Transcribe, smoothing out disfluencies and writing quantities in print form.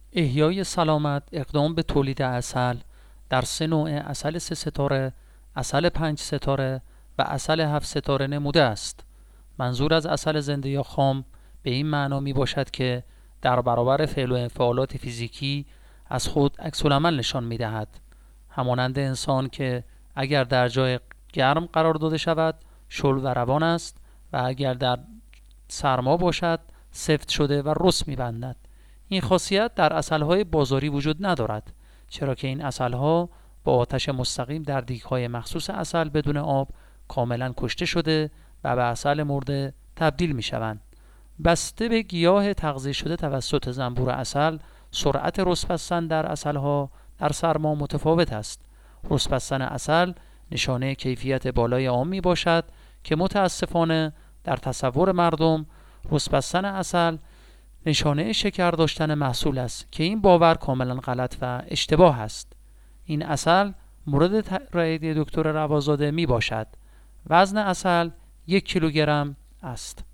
احیای سلامت اقدام به تولید عسل در 3 نوع عسل 3 ستاره، عسل 5 ستاره و عسل 7 ستاره نموده است. منظور از عسل زنده یا خام به این معنا می باشد که در برابر فعل و انفعالات فیزیکی از خود عکس‌العمل نشان می دهد. همانند انسان که اگر در جای گرم قرار داده شود شل و روان است و اگر در سرما باشد سفت شده و رس می بندد. این خاصیت در عسل‌های بازاری وجود ندارد، چرا که این عسل‌ها با آتش مستقیم در دیگ‌های مخصوص عسل بدون آب کاملا کشته شده و به عسل مرده تبدیل می‌شوند. بسته به گیاه تغذیه شده توسط زنبور عسل، سرعت رس بستن در عسل‌ها در سرما متفاوت است. رس بستن عسل نشانه کیفیت بالای آب میباشد که متاسفانه در تصور مردم رس بستن عسل نشانه شکر داشتن محصول است که این باور کاملا غلط و اشتباه است. این عسل مورد تایید دکتر روازاده می باشد. وزن عسل 1 کیلوگرم است.